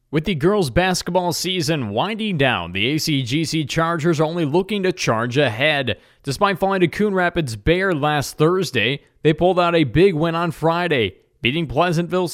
With the girls' basketball season winding down, the ACGC Chargers are only looking to charge ahead. Despite falling to Coon Rapids Bayard last Thursday, they pulled out a big win on Friday, beating Pleasantville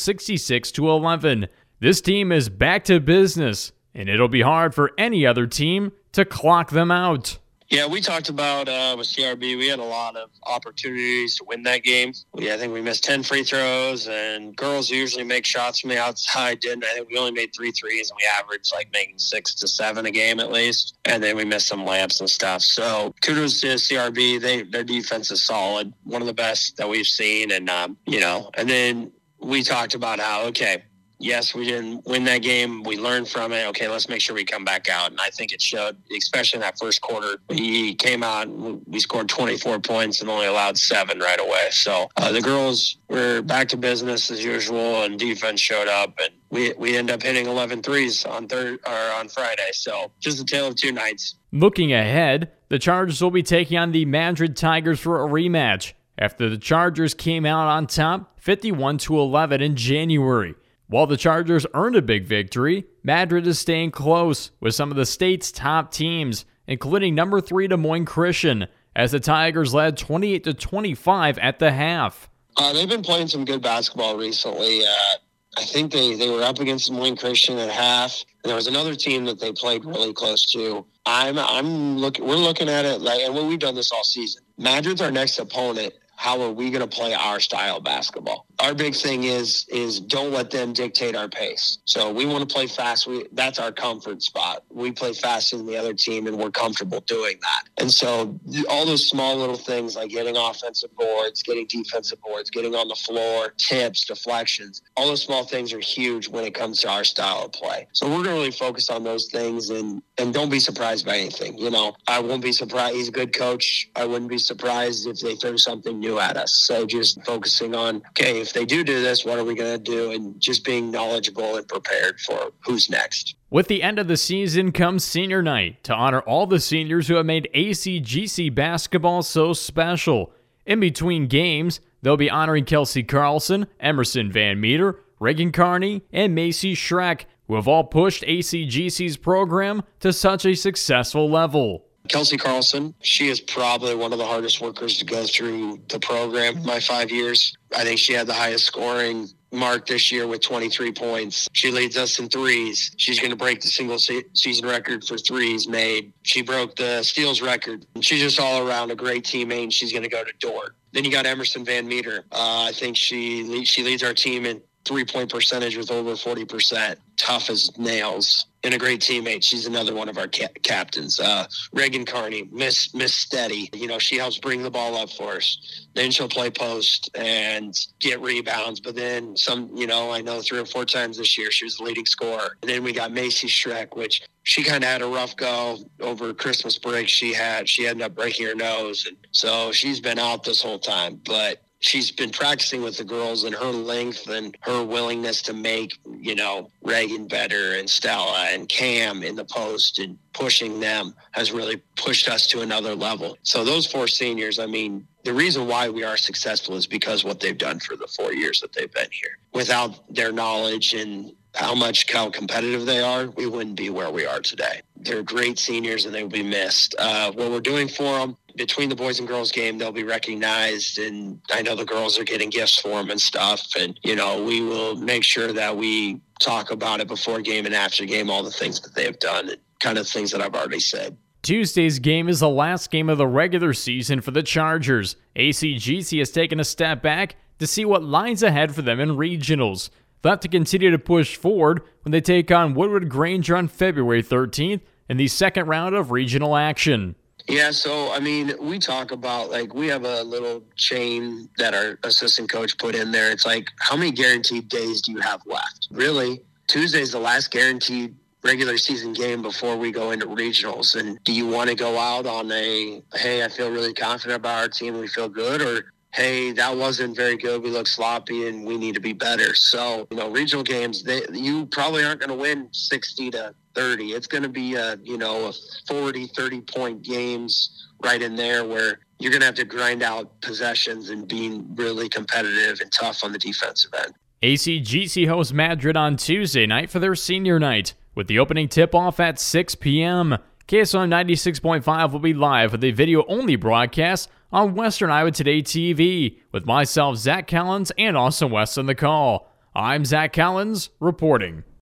66-11. This team is back to business, and it'll be hard for any other team to clock them out. Yeah, we talked about with CRB, we had a lot of opportunities to win that game. I think we missed 10 free throws, and girls usually make shots from the outside. Didn't. I think we only made 3 threes, and we averaged making 6 to 7 a game at least. And then we missed some layups and stuff. So kudos to CRB. Their defense is solid, one of the best that we've seen. And, and then we talked about how, yes, we didn't win that game. We learned from it. Okay, let's make sure we come back out. And I think it showed, especially in that first quarter. We came out and we scored 24 points and only allowed 7 right away. So the girls were back to business as usual, and defense showed up. And we end up hitting 11 threes on Friday. So just a tale of two nights. Looking ahead, the Chargers will be taking on the Madrid Tigers for a rematch after the Chargers came out on top 51-11 in January. While the Chargers earned a big victory, Madrid is staying close with some of the state's top teams, including number 3 Des Moines Christian, as the Tigers led 28-25 at the half. They've been playing some good basketball recently. I think they were up against Des Moines Christian at half, and there was another team that they played really close to. We're looking at it and we've done this all season. Madrid's our next opponent. How are we going to play our style of basketball? Our big thing is don't let them dictate our pace. So we want to play fast. That's our comfort spot. We play faster than the other team, and we're comfortable doing that. And so all those small little things like getting offensive boards, getting defensive boards, getting on the floor, tips, deflections, all those small things are huge when it comes to our style of play. So we're going to really focus on those things and don't be surprised by anything. I won't be surprised. He's a good coach. I wouldn't be surprised if they throw something new at us. So just focusing on, if they do this, what are we going to do? And just being knowledgeable and prepared for who's next. With the end of the season comes senior night to honor all the seniors who have made ACGC basketball so special. In between games, they'll be honoring Kelsey Carlson, Emerson Van Meter, Reagan Carney, and Macy Schreck, who have all pushed ACGC's program to such a successful level. Kelsey Carlson, she is probably one of the hardest workers to go through the program in my 5 years. I think she had the highest scoring mark this year with 23 points. She leads us in threes. She's going to break the single season record for threes made. She broke the steals record. She's just all around a great teammate, and she's going to go to Dort. Then you got Emerson Van Meter. I think she leads our team in three-point percentage with over 40%. Tough as nails. And a great teammate. She's another one of our captains. Reagan Carney, Miss Steady. She helps bring the ball up for us. Then she'll play post and get rebounds. But then some, I know 3 or 4 times this year she was the leading scorer. And then we got Macy Schreck, which she kind of had a rough go over Christmas break. She ended up breaking her nose. And so she's been out this whole time. But she's been practicing with the girls, and her length and her willingness to make, Reagan better and Stella and Cam in the post and pushing them has really pushed us to another level. So those 4 seniors, the reason why we are successful is because what they've done for the 4 years that they've been here. Without their knowledge and how competitive they are, we wouldn't be where we are today. They're great seniors, and they will be missed. What we're doing for them, between the boys and girls game, they'll be recognized, and I know the girls are getting gifts for them and stuff. And, we will make sure that we talk about it before game and after game, all the things that they have done and kind of things that I've already said. Tuesday's game is the last game of the regular season for the Chargers. ACGC has taken a step back to see what lies ahead for them in regionals. They'll have to continue to push forward when they take on Woodward Granger on February 13th in the second round of regional action. Yeah, so, we talk about, we have a little chain that our assistant coach put in there. It's how many guaranteed days do you have left? Really, Tuesday's the last guaranteed regular season game before we go into regionals. And do you want to go out on hey, I feel really confident about our team, we feel good, or hey, that wasn't very good, we look sloppy and we need to be better. So, regional games, you probably aren't going to win 60-30. It's going to be a 40, 30-point games right in there where you're going to have to grind out possessions and being really competitive and tough on the defensive end. ACGC hosts Madrid on Tuesday night for their senior night, with the opening tip-off at 6 p.m. KSLM 96.5 will be live with a video-only broadcast on Western Iowa Today TV, with myself, Zach Collins, and Austin West on the call. I'm Zach Collins, reporting.